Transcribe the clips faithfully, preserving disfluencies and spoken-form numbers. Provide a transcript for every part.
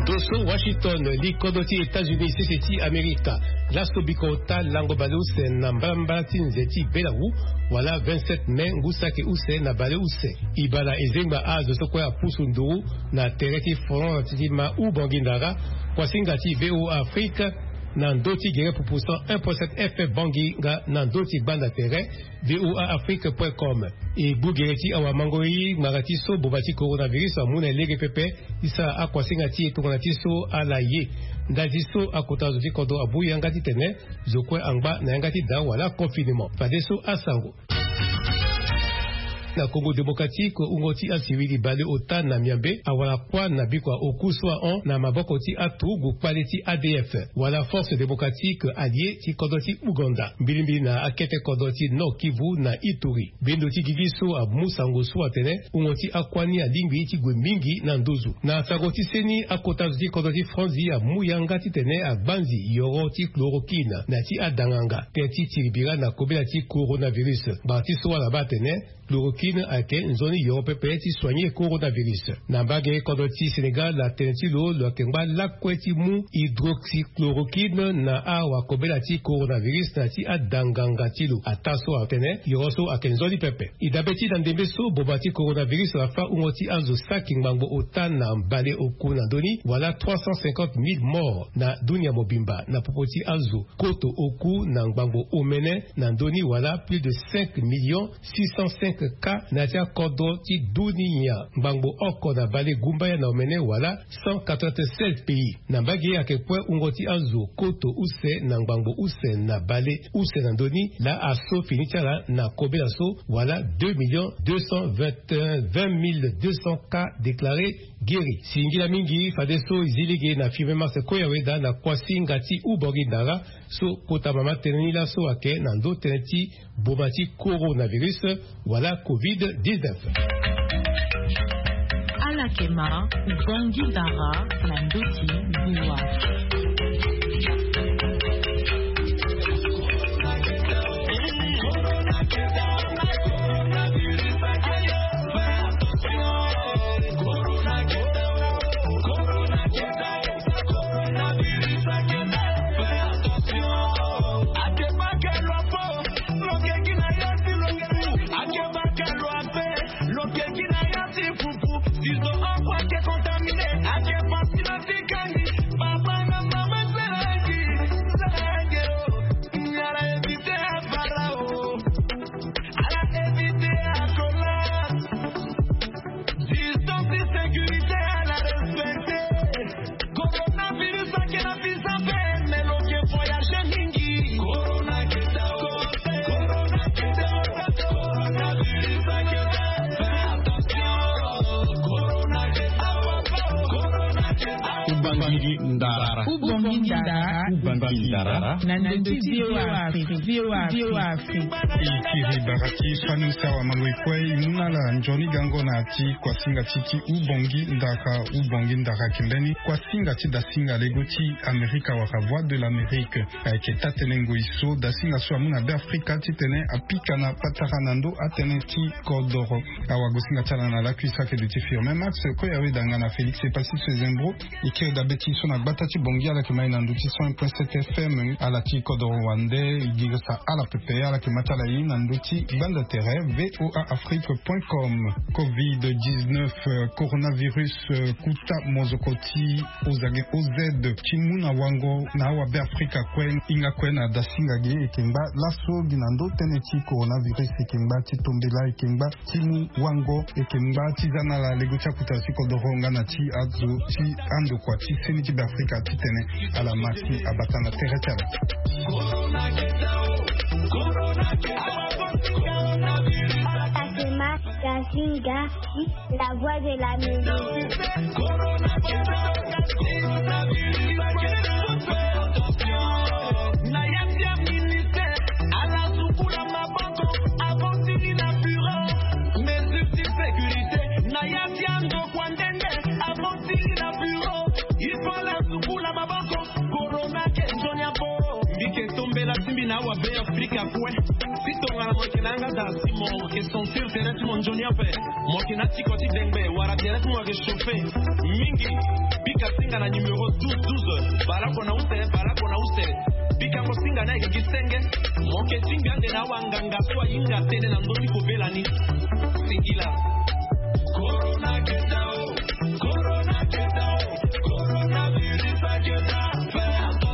Dosso Washington likodoti États-Unis seseti Amerika lasto bikota lango baluse na mbamba tinzeti belawu wala vingt-sept mai ngusake use na bale use ibala ezemba azo sokwa pusundu na tereti front tima ubongindara kwa singati V O Afrique na ndoti gere pupusan un virgule sept F bangi nga na ndoti banda tere V O A Afrique point com e bugereti awa mangoi marati so bobati coronavirus amuna lege pepe isa akwa singati etonganati so ala ye ngati so akota zoji kodo abuya ngati tene zokwe angba na ngati da wala confinement fadeso asango na Congo démocratique ungoti asivili bale ota na miambe awala kwa na bikwa okuswa on na maboko ti atugu kwaleti A D F wala force démocratique allié ti kodoti Uganda mbilimbili na akete kodoti no Kivu na Ituri bendo ti gigiso a musango so tene ungoti akwani alingwi ti gwemingi na ndozu na sagoti seni akota ti kodoti Franzi a muyanga ti tene a banzi yoro ti chloroquine na ti adanganga teti tiribira na kobela ti coronavirus bati so wala batene chloroquine ake nzoni Europe peti soigner coronavirus. Nambage kodoti Sénégal la tenetilo lo kengba la kweti mu hydroxychloroquine na awa kobela ti coronavirus na ti adanganga tilo ataso atene yoroso akenzoni pepe. Idabeti dandembe so bobati coronavirus la fa ungoti anzo saking mangbo otan na mbale oku na doni wala trois cent cinquante mille morts na dunia mobimba na popoti anzo koto oku na ngbango omene na doni wala plus de cinq millions six cent cinq cas na tia kodo ti dunia ngbango oko na bale gumbaya na omene wala cent quatre-vingt-seize pays na mbagi ake point ungoti anzo koto use na ngbango use na bale use na doni la aso finitiala na kobela so wala deux millions deux cent vingt mille deux cents cas déclarés guéris. Singila mingi fadeso izilige na firme se koyaweda na kwasi ngati ubogi ndara so kota mama tenila so ake na ndo teneti bomati coronavirus wala covid dix-neuf. Alakema ubogi ndara na ndoti buwa. Ikiri barati fanusa wa mangwekwe imunala njoni gango na ati kwa singa titi ubongi ndaka ubongi ndaka kimbeni kwa singa ti da singa legoti Amerika waka voix de l'Amérique ke tatenengo iso da singa so amuna be Afrika ti tene apika na pataranando atene ti kodoro awa gosinga tala na la kuisa ke de ti firme max ko yawe danga na Félix et Passis Zembro ikiri da beti so na batati bongi ala ke maina nduti cent point sept F M ala ti kodoro wande igirsa ala pepe ala ke matala yi na nduti banda terre V O A Afrique point com. covid dix-neuf coronavirus kuta mozokoti ozage ozed chimuna wango na awa be Afrika kwen inga kwena da singa ge ekemba laso ginando teneti coronavirus ekemba ti tombela ekemba timu wango ekemba tizana la legocha kuta siko doronga na ti azo ti ando kwa ti seni ti be Afrika ti tene ala maki abatana terre terre. Akema Kasinga, la voix de la musique. Na wa be Afrika kwe sito ngara mo kinanga da simo ke sentir tere ti monjoni ape mo kinati ko ti dengbe wara tere mo ke chauffer mingi bika singa na numéro douze douze balako na use balako na use bikango singa na ekisenge moke singa nde na wanganga so yinga tene na ndoti kobelani singila corona ketao corona ketao corona virus ketao fais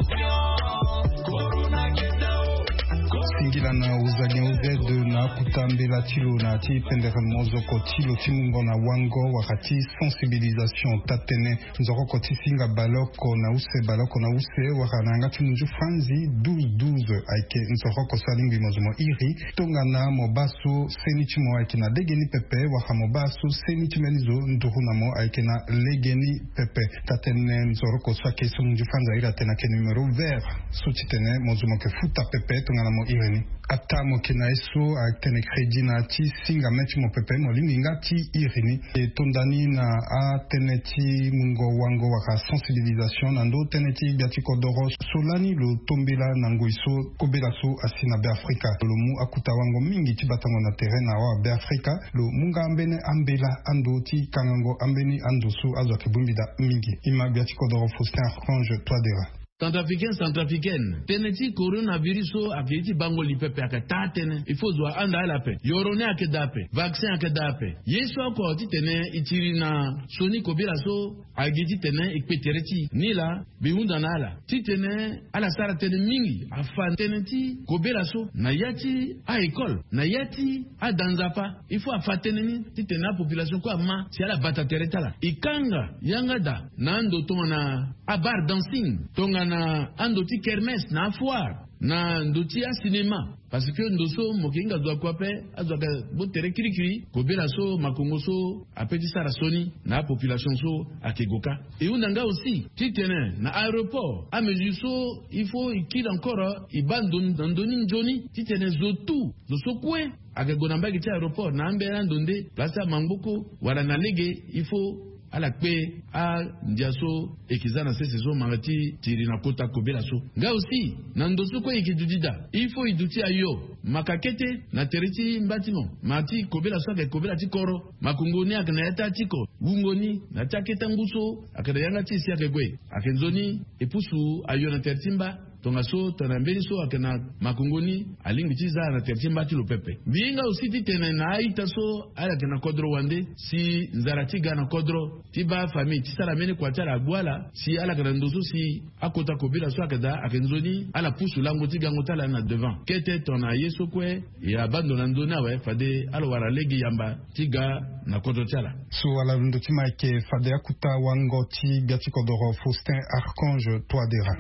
attention corona ketao singila na uzanya uzedu na kutambela tilo na ti pendere mozoko tilo timungo na wango wakati sensibilisation tatene nzoroko tisinga baloko na use baloko na use wakananga timunju franzi douze douze aike nzoroko salingi mozumo iri tonga na mobaso senichimo aike na legeni pepe waka mobaso senichimenizo nduhunamo aike na legeni pepe tatene nzoroko sake sumunju franzi aira tena ke numero vert sutitene mozumo ke futa pepe tonga na mo irini atamo kina eso aktene kredi na ti singa mechi mo pepe mo linga ti irini e tondani na a teneti mungo wango waka sensibilisation nando teneti biati kodoro solani lo tombela nango iso kobela so asina be Afrika lo mu akuta wango mingi ti batango na terrain na wa be Afrika lo munga ambene ambela ando ti kangango ambeni ando so azo ke bumbida mingi ima biati kodoro Faustin Archange Toadera Centrafricain, centrafricaine. Teneti coronavirus akiti bango lipepe akatatene. Il faut zwa anda la pe. Yorone akedape. Vaccin akedape. Yesu ako ti tene itiri na soni kobila so agiti tene ikpetereti nila bihunda nala. Ti tene ala sara tene mingi afan teneti kobila so na yati a école na yati a danzapa. Il faut afatene ni ti tene population kwa ma si ala batatereta la. Ikanga yangada na ando tonga na a bar dancing tonga na andoti kermesse na foire na ndoti a cinéma parce que ndoso mokinga zwa kwape azwa ka botere kirikiri kobela so makongo so apeti sara soni na population so akegoka et unanga aussi titene na aéroport a mesure so il faut qu'il encore ibandon ndoni njoni titene zotu zoso kwe akegona mbaki ti aéroport na ambera ndonde place mangoko wala na lege il faut ala kpe a ndiaso ekizana sese so mangati tiri na kota kobela so nga aussi na ndoso ko ekidudida il faut iduti ayo makakete na teriti mbatimo mati kobela so ke kobela ti koro makungoni akana yata tiko wungoni na taketa nguso akana yanga ti sia ke gwe akenzoni epusu ayo na tertimba tonga so tona mbeli so akana makungoni alingi tiza na tertimba ti lopepe binga usiti tena na aita so ala kana kodro wande si nzaratiga na kodro tiba famille tisala mene kwa tala bwala si ala kana ndoso si akota kobila so akada akenzoni ala pusu lango tiga ngotala na devant kete tona yeso kwe ya bando na ndona we fade ala wara legi yamba tiga na kodro tala so ala ndotima ke fade akuta wango ti biati kodoro Faustin Archange Toadera.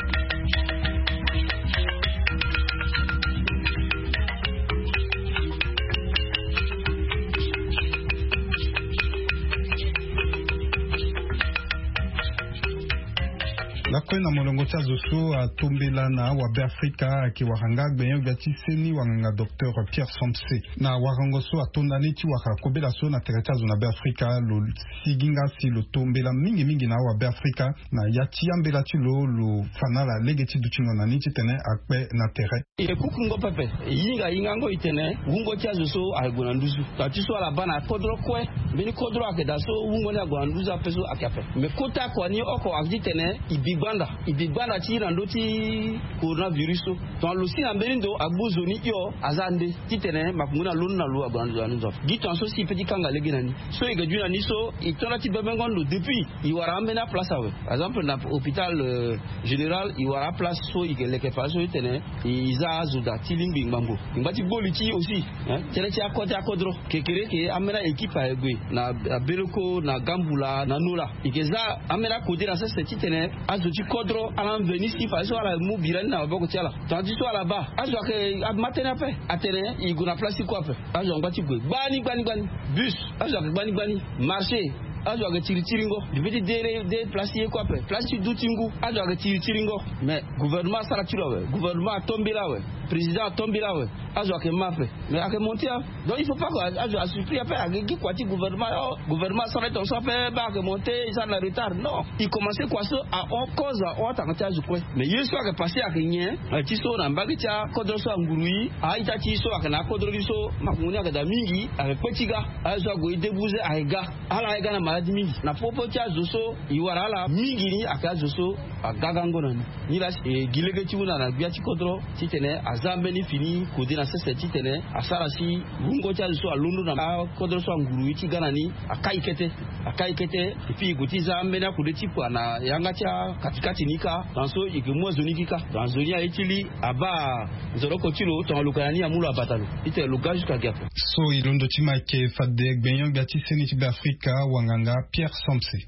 Lakwe na molongo cha zoso a tombela na wabe Afrika ki waranga gbenyo gati seni wanganga docteur Pierre Sampse na warango so a tondani ti waka kobela so na tereta zo na be Afrika lo siginga si lo tombela mingi mingi na wabe Afrika na yati ambela ti lo lo fanala legeti duchino na niti tene akpe na tere e kukungo pepe yinga yingango itene wungo cha zoso a gona nduzu ta ti so ala bana kodro kwe beni kodro akeda so wungo na gona nduzu apeso akape me kota ko ni oko akitene ibi Banda, ibiganda ti rando ti coronavirus to to lo si ambelindo agbuzo ni yo azande titene makunguna lonna lo agbanzo anzo gitan so si petit kanga leginani so igajuna ni so itona ti bebengondo depuis iwara amena place awe par exemple na hôpital euh, général iwara place so igeleke fa so itene iza azuda tilingi ngambo ngati boliti aussi hein tele ti akota akodro kekere ke amena équipe egwe na beloko na gambula na nola ikeza amena kodira sa titene ti kodro alan veni si fa so ala mu biran na boko tiala tandis so ala ba azo ke matena pe atene iguna place ko pe azo ngati gwe bani bani bani bus azo ke bani bani marché azo ke tiri tiringo dibiti dere de place ko pe place du tingu azo ke tiri tiringo mais gouvernement sala tiro we gouvernement tombela we président tombi là ouais azo ake mafe mais ake monter donc il faut pas que azo asupri après ake quoi gouvernement gouvernement ça va être ça fait ba ake monter ça na retard non il commençait quoi ça à en cause on tanga azo quoi mais yeso ake passer ake nyen ti so na mbagi cha kodro so ngurui a ita ti so ake na kodro biso makuni ake da mingi ake petiga azo go débouzer ake ga ala ake na maladi mingi na popo cha azo so iwara la mingi ni ake azo so agagango na ni la gilege ti una na bia ti kodro ti tene azambe ni fini kodi na sese ti tene asara si rungo cha so alundu na kodro so nguru ti gana ni akai kete akai kete ifi guti zambe na kudi ti na yanga cha katikati nika danso ikimwa zonikika dans zonia itili aba zoroko tilo to lukani ya mulu abatalo ite luka jusqu'à gap so ilondo ti make fadde gbenyo gati seni ti Afrika wanganga Pierre Sampse.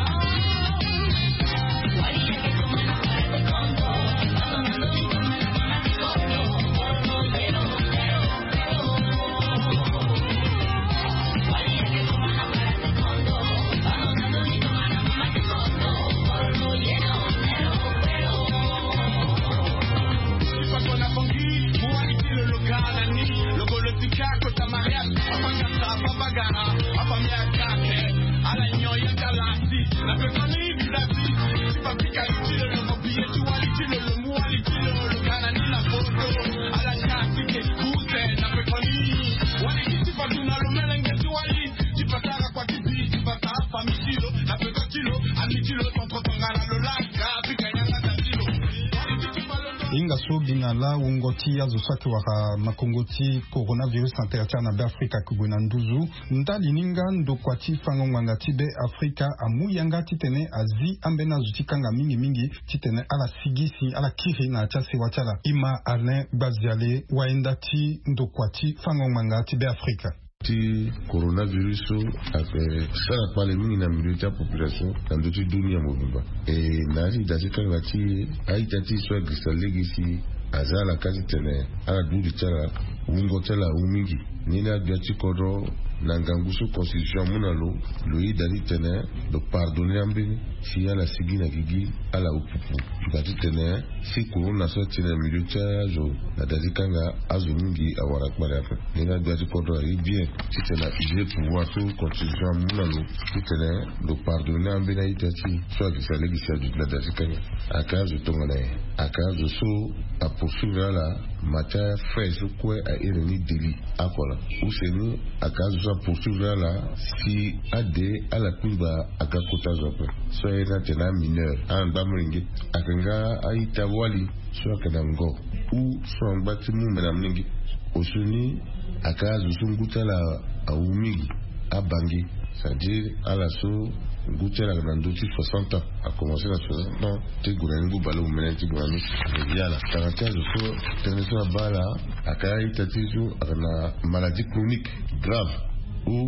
Inga so bingala ungoti ya zusaki waka makongoti coronavirus anteratia na Afrika kubuna nduzu ndali ninga ndokwati fango mwanga tibe Afrika amu yanga titene azi ambena zutikanga mingi mingi titene ala sigisi ala kiri na chasi wachala ima Alain Baziale waendati ndokwati fango mwanga tibe Afrika. Ti coronavirus ake sara pale mingi na milieu population na ndoto dunia mobimba e nari dazika ngati aita ti so grisalegi azala kazi tene ala dudu tala ungo tala umingi nina biati kodro na ngangusu constitution munalo lo idali tene do pardonner ambeni si ala sigina gigi ala upupu bati tene si corona so tene milieu cha jo na dazika nga azumingi awara kwale afa nina biati kodro i bien si tene ije pouvoir to constitution munalo si tene do pardonner ambeni itati so grisalegi sa du la dazika nga akazo tongana akazo so a poursuivre la matière fraîche quoi a ennemi délit akola useni akazo so poursuivre la si ade ala kuba akakota zope so ena tena mineur an bamringi akanga aita wali so akanango u so ngati mu menamningi osuni akazo so ngutala awumigi abangi c'est-à-dire ala so Goutia la grandoti soixante ans a commencé à soixante ans te gouvernement balo mena te gouvernement yala quarante ans so tension bala akaya itatizo na maladie chronique grave ou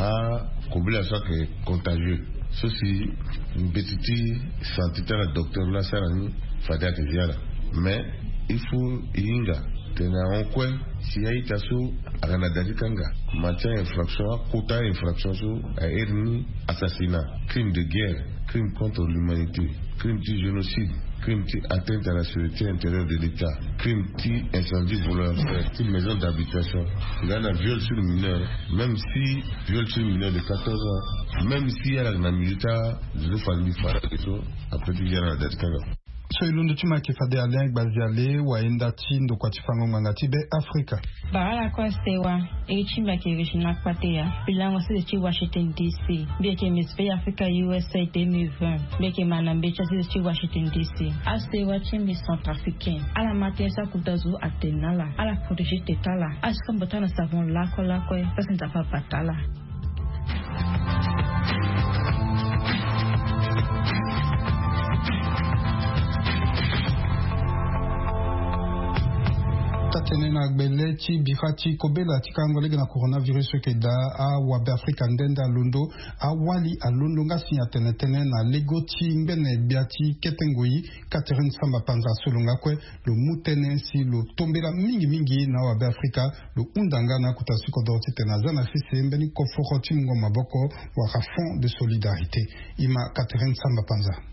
à combler ça que contagieux ceci une petite santé la docteur la sarani fada que yala mais il faut inga tena onkwe si aita so agana dadikanga matière infraction quota infraction so a erni assassinat crime de guerre crime contre l'humanité crime de génocide crime de atteinte à la sécurité intérieure de l'État crime de incendie volontaire crime maison d'habitation il y a un viol sur mineur même si viol sur mineur de quatorze ans même si il y a la militaire je le fais lui faire après il y a la dadikanga. So ilundo chuma kifade Alain Baziale waenda tindo kwa tifango ngangati be Afrika. Baala kwa stewa e chimba ke vishina kwatea bilango sisi chi Washington D C beke mispe Africa U S A deux mille vingt beke manambecha sisi chi Washington D C astewa chimbi centrafricain ala matensa kudazu atenala ala protéger tetala askambotana savon lako lako pasenta pa patala. Tenena gbelechi bihati kobela tikangolege na coronavirus keda a wabe Afrika ndenda lundo a wali a lundo nga sinya tene tene na legoti mbene biati ketengoi Catherine Samba Panza solonga kwe lo mutene si lo tombera mingi mingi na wabe Afrika lo undanga na kutasiko dorti tena zana fise mbeni koforo timungo maboko waka fond de solidarité ima Catherine Samba Panza.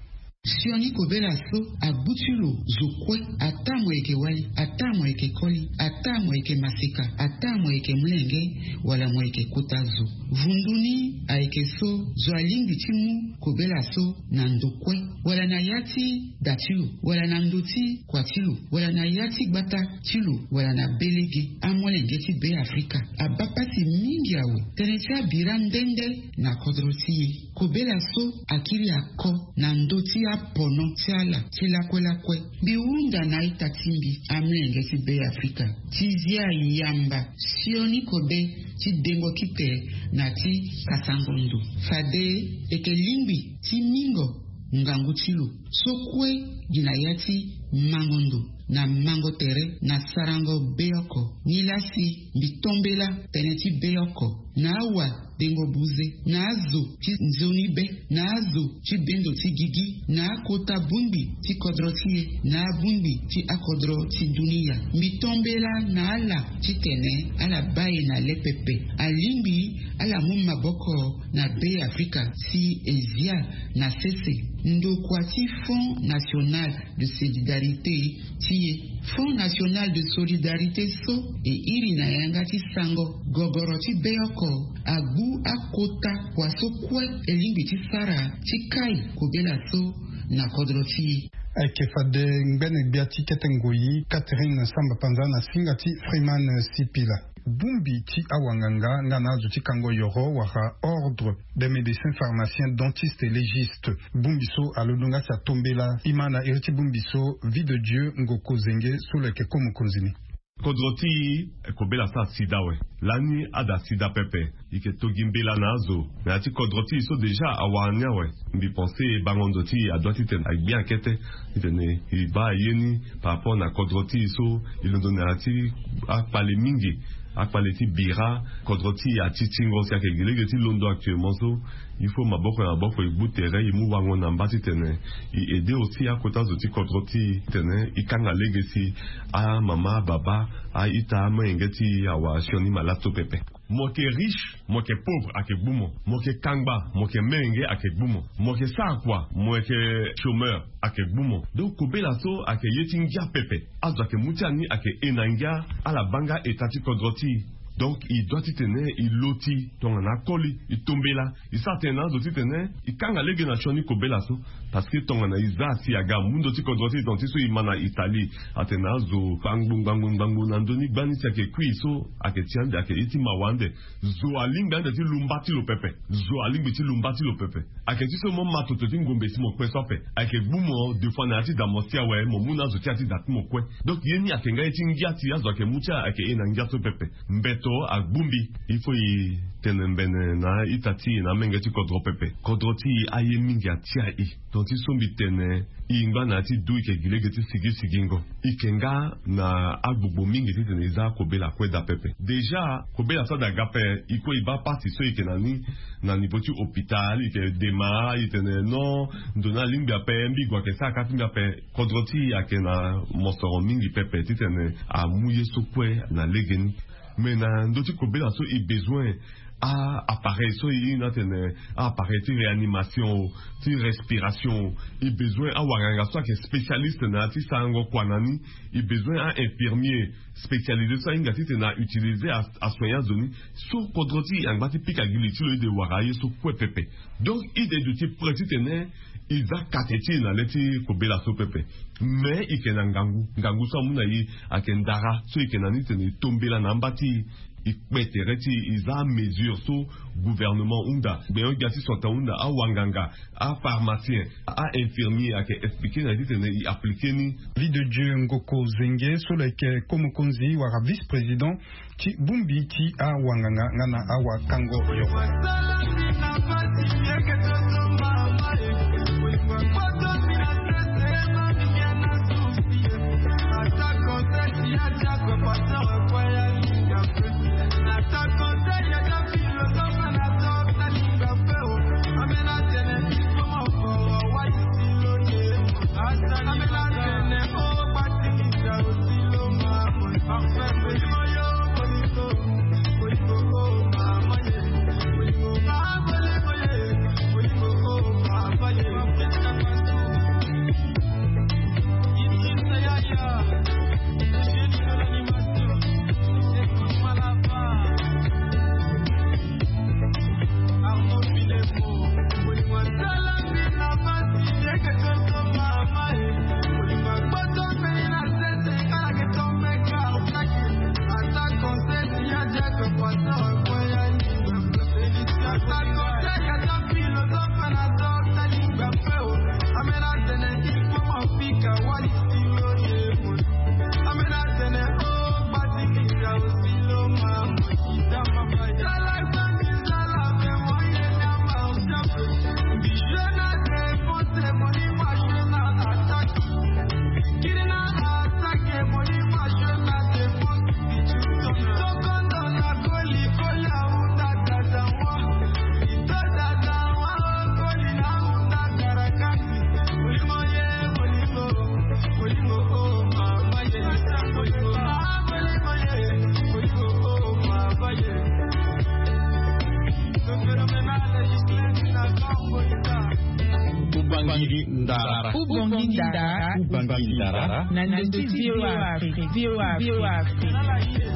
sioni kobela so abutulu zukwe atamo eke wali atamo eke koli atamo eke masika atamo eke mlenge wala mo eke kutazo vunduni aeke so zo alingi timu kobela so na ndokwe wala na yati datilu wala na ndoti kwa tilu wala na yati gbata tilu wala na belege amolenge ti be Afrika abapati mingi awe tenetia bira ndende na kodrotiye kobela so akiri ako na ndoti apono tiala tilakwe biunda na itatimbi amlenge ti be Afrika tizia yamba sioni kobe ti dengo kite na ti kasangondo fade eke limbi ti mingo ngangu tilu sokwe ginayati mangondo na mango tere na sarango beyoko nilasi bitombela teneti beyoko na awa dengo buze na azo ti nzoni be na azo ti bendo ti gigi na akota bumbi ti kodrotie na bumbi ti akodro ti dunia bitombela na ala ti tene ala baye na lepepe alimbi ala mumma boko na be Afrika si ezia na sese ndokwa ti Fonds National de Solidarité ti Fonds National de Solidarité so e iri na yanga ti sango gogoro ti beyoko agu akota kwa so kwe elimbi ti sara ti kai kobela so na kodro ti Ekefade Ngbene Biati Ketengoyi, Catherine Samba Panzana Singati, Freeman Sipila. Bumbi ti awanganga ngana zuti kango yoro wara ordre des médecins pharmaciens dentistes et légistes. Bumbiso alodunga sa tombela imana iriti bumbiso vie de Dieu ngoko zenge sous le kekomu konzini. Kodroti kobela sa sida we lani ada sida pepe ike togimbela nazo na ti kodroti so deja awanya we mbi penser bangondoti adoti ten ak bien kete itene iba yeni par rapport na kodroti so il donne ati akpale mingi akpale ti bira kodroti ati tingo sia ke gele ti londo actuellement so il faut maboko na boko ibutere imu wango na mbati tene i aider aussi à kota zoti kodroti tene ikanga legacy a mama baba a ita mengeti awa shoni malato pepe moke riche moke pauvre ake bumo moke kangba moke menge ake bumo moke sakwa moke chômeur ake bumo donc kobela so ake yetingia pepe azo ake mutiani ake enangia ala banga etati kodroti. Donc, il doit y tenir, il loti, ton en akoli, il tombe là, il s'attend doit y tenir, il kanga lege na choni kobela so, parce que ton en a isa si aga mundo ti kodroti don ti so imana Italie, atena zo bangbung bangbung bangbung nandoni bani ti ake kui so ake tiande ake iti mawande, zo aling bande ti lumbati lo pepe, zo aling ti lumbati lo pepe, ake ti so mo matoto ti ngombe si mo kwe sope, ake bumo de fana ti da mosia we mo muna zo ti ati dat mo kwe, donc yeni ake nga iti ngia ti azo ake mucha ake ena ngia so pepe, mbet a bumbi il faut y tenembene na itati na mengeti kodro pepe kodroti aye mingi atia i tonti sombi tene ingba na ti du ke gilegeti sigi sigingo ikenga na agbogbo mingi ti tene za kobela kweda pepe déjà kobela sa da gape iko iba parti so ikenani na nipoti hôpital ike dema itene no ndona limbi ape mbi gwa ke sa ka timbi ape kodroti akena mosoro mingi pepe ti tene a mouye so kwe na legeni. Mais na ndoti kobela so i besoin à appareil so i na tene à appareil ti réanimation ti respiration i besoin à wanganga so ke spécialiste na ti sango kwanani i besoin à infirmier spécialisé so inga ti tena utiliser à, à soigner zoni so kodroti angba ti pika gili ti lo de waraye so kwe pepe donc i de du ti preti tene iza kateti na leti kobela so pepe mais ikena ngangu ngangu so muna yi akendara so ikena ni tene tombela na mbati ikpetere ti iza mesure so gouvernement unda ben gati sota unda a wanganga a pharmacien a infirmier ake expliquer na ti tene i appliquer ni vie de Dieu ngoko zenge so leke komo konzi wara vice président ti bumbi ti a wanganga ngana awa kango yo Daha, Ubangi Dara, Nandoti V O A Afrique, V O A, V O A Afrique.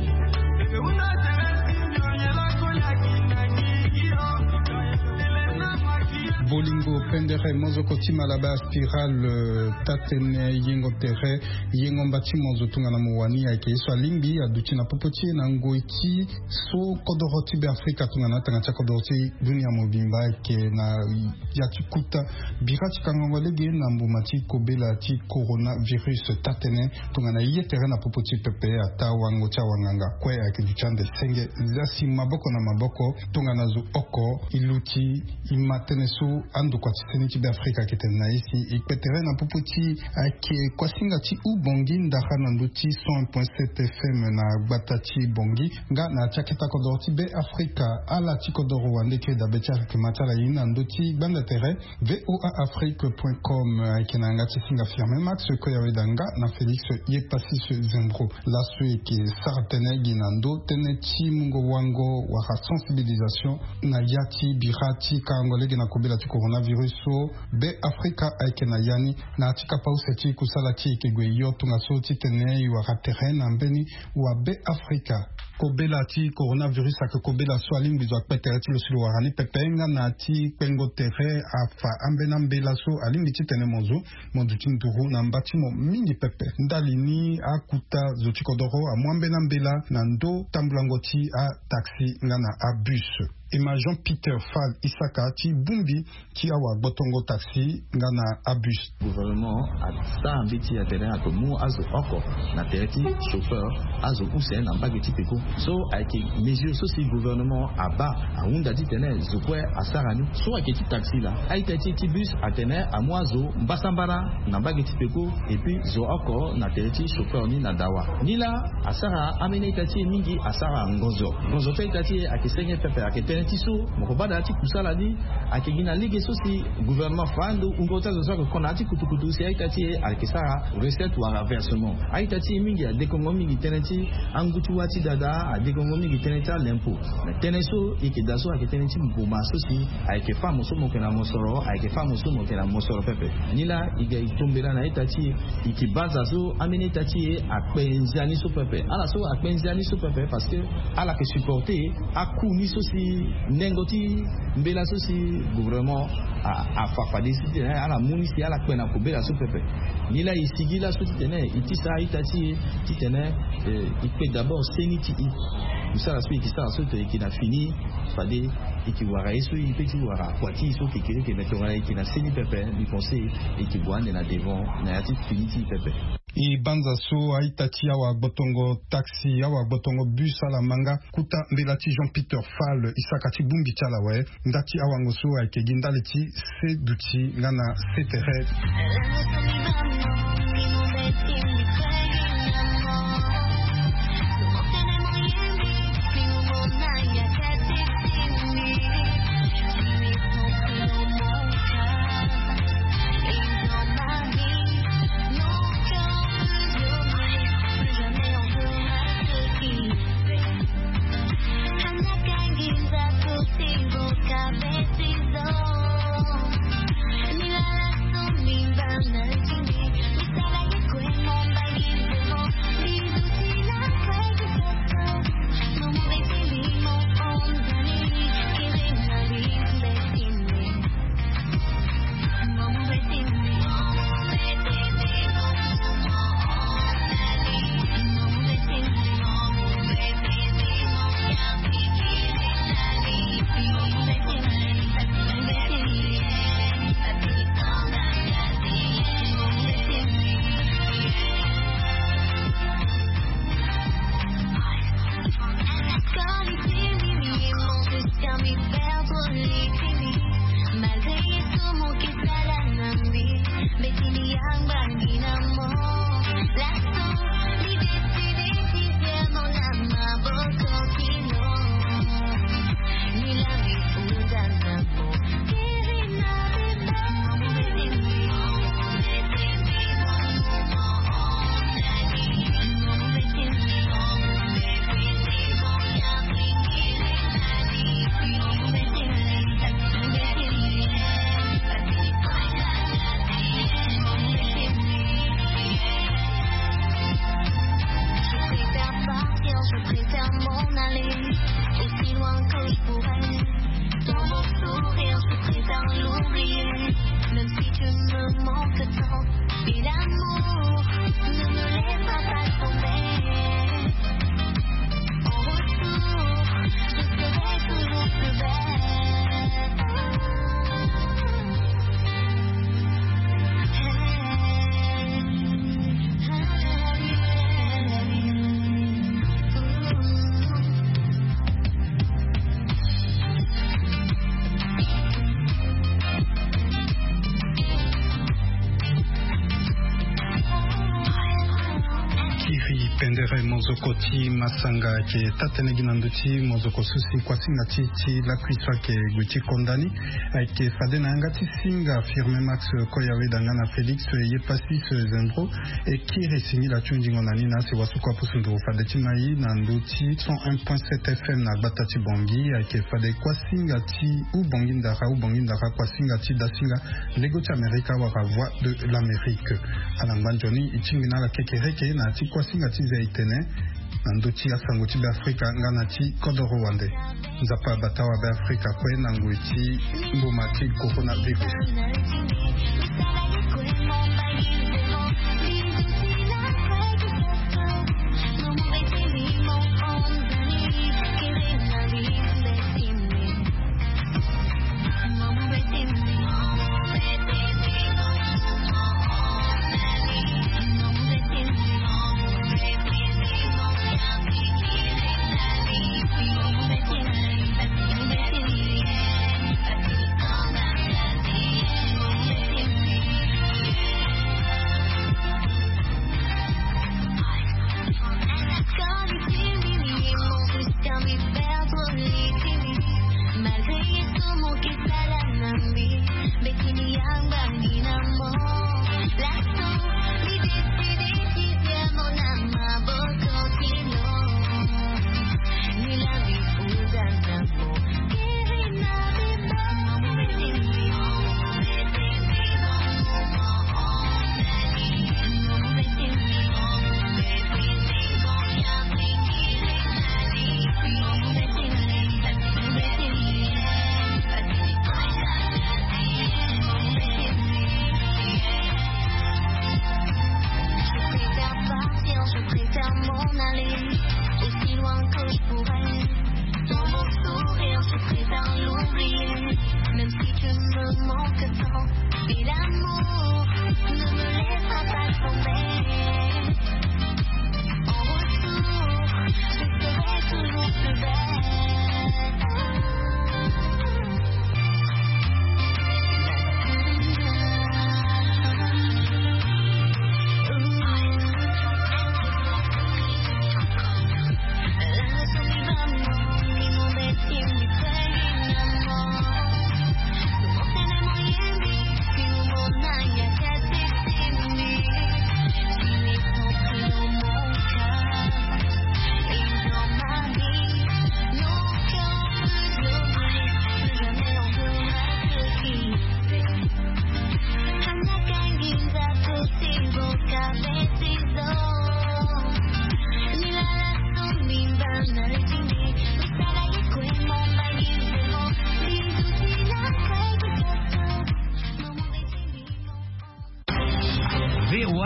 Bolingo pendere mozoko tima laba spiral tatene yengo tere yengo mbati mozo tunga na muwani ya ke iswa limbi ya duchi na popoti na ngoiti so kodoroti be Afrika tunga na tanga cha kodoroti dunia mobimba ke na ya chikuta birati kangongolege na mbumati kobela ti coronavirus tatene tunga na iye tere na popoti pepe ata wango cha wanganga kwe ya ke duchande senge zasi maboko na maboko tunga na zo oko iluti imatene su andu kwa tiseni tibe Afrika keten na isi ikpetere na popoti ake kwa singa ti u bongi ndaka na nduti cent point sept F M na batati bongi nga na chaketa kodoro tibe Afrika ala ti kodoro wandeke da becha kematala ina nduti banda tere V O A Afrique point com ake na nga tisinga firme Max Koyawe danga na Felix Yepasi Zembro la sue ke sartene ginando tene ti mungo wango waka sensibilisation na yati birati kangolege na kobela ti coronavirus so be Afrika aike na yani na atika pa useti kusala ti ikegwe yo tunga so ti tene yu waka terrain na mbeni wa be Afrika kobela ti coronavirus ake kobela so alimbi zo akpetere ti lo silo warani pepenga na ti pengo tere afa ambena mbela so alimbi ti tene mozo modu ti nduru na mbati mo mingi pepe ndali ni akuta zo ti kodoro amwambe na mbela na ndo tambulango ti a taxi nga na a bus Ima Jean-Peter Fall Isaka ti bumbi ti awa botongo taxi nga na abus. Gouvernement a sa ambiti ya terrain ako mu azo oko na tereti chauffeur azo use na mbagi ti peko. So aike mesure so si gouvernement a ba a unda di tene zo kwe asarani so aike ti taxi la aike ti ti bus a tene a mu azo mbasambara na mbagi ti peko et puis zo oko na tereti chauffeur ni na dawa. Ni la asara amene itati mingi asara ngozo. Ngozo te itati ake senye pepe ake tene tiso mokobada ati kusala ni akigina ligue sosi gouvernement fando ungota zo ko konati kutukutu si aitati alkisara recette wa versement aitati mingi ya dekongo mingi teneti angutu wati dada a dekongo mingi teneti l'impôt teneso ikidaso akiteneti mbuma sosi aike famo so mokena mosoro aike famo so mokena mosoro pepe nila iga itombela na aitati ikibaza zo amene tati akpenzani so pepe ala so akpenzani so pepe parce que ala ke supporter aku ni sosi Nengoti mbela sosi gouvernement a a fafadisi tene ala munisi ala kwena kubela so pepe nila isigila so tene itisa itati titene ipe d'abord seniti usala so ikisa so te kina fini fade ikiwara iso ipeti wara kwati so kikere ke metora ikina seni pepe ni conseil ikibwane na devant na yati finiti pepe I banza so aitati awa botongo taxi awa botongo bus ala manga kuta mbelati Jean-Peter Fall isakati bumbi chala we ndati awa ngoso aike gindaleti se duti ngana setere Ni la la pendere mozoko ti masanga ke tatene ginanduti mozoko susi kwa singa ti ti la kuiswa ke guti kondani ke fade na ngati singa firme max koyawe dangana Felix ye pasi se zembro e ki resini la chunji ngonani na se wasu kwa pusundu fade ti mai na nduti cent un point sept F M na batati bongi ke fade kwa singa ti u bongi ndara u bongi ndara kwa singa ti da singa lego ti Amerika waka voix de l'Amérique alanganjoni ichingina la kekereke na ti kwa singa ti zeitene nanduti asango ti beafrika ngana ti kodo rwande nzapa batawa beafrika kue nangu ti mbuma ti coronavirus.